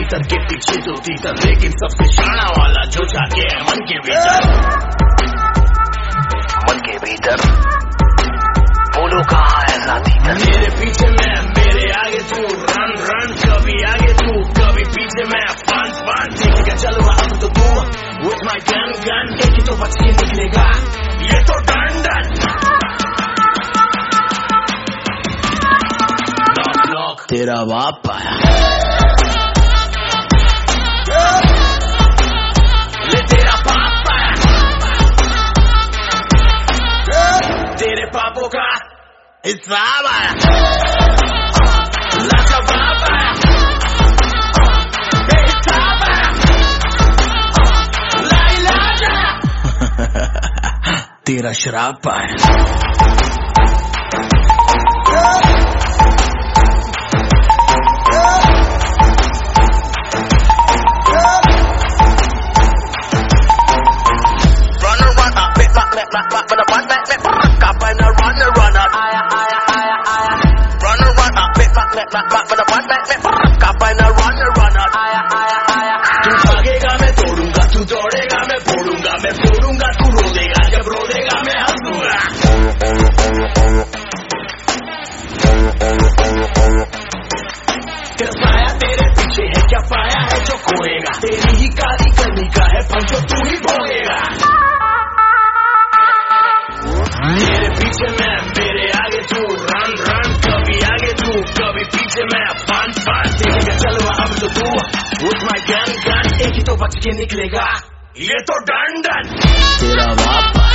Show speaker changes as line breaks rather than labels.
तीतर के पीछे तो तीतर, लेकिन सबसे शाना वाला जो जाके है मन के भीतर। मन के भीतर बोलो कहाँ है तीतर। मेरे पीछे मैं, मेरे आगे तू, रन रन, कभी आगे तू कभी पीछे मैं, फन फन देखेगा चलो अब तो तू, with my gun gun एक ही तो बच के निकलेगा ये तो डन डन। लॉक तेरा बाप आया, ले तेरा बाप आया, तेरे पापों का हिसाब आया, लाजवाब आया, बेहिसाब आया, लाइलाज आया, तेरा शराब आया। तू भागेगा मैं तोड़ूंगा, तू दौड़ेगा मैं फोड़ूंगा, मैं फोड़ूंगा तू रो देगा, जब रो देगा मैं हंसूंगा। तेरा साया तेरे पीछे है, क्या पाया है जो खोएगा, तेरी ही काली करनी का है फल जो तू ही भोगेगा। मेरे पीछे मैं, मेरे आगे तू, रन रन, कभी आगे तू कभी पीछे मैं, फन फन देखेगा चलो अब तो तू, with my gun gun एक ही तो बच के निकलेगा ये तो डन डन। तेरा बाप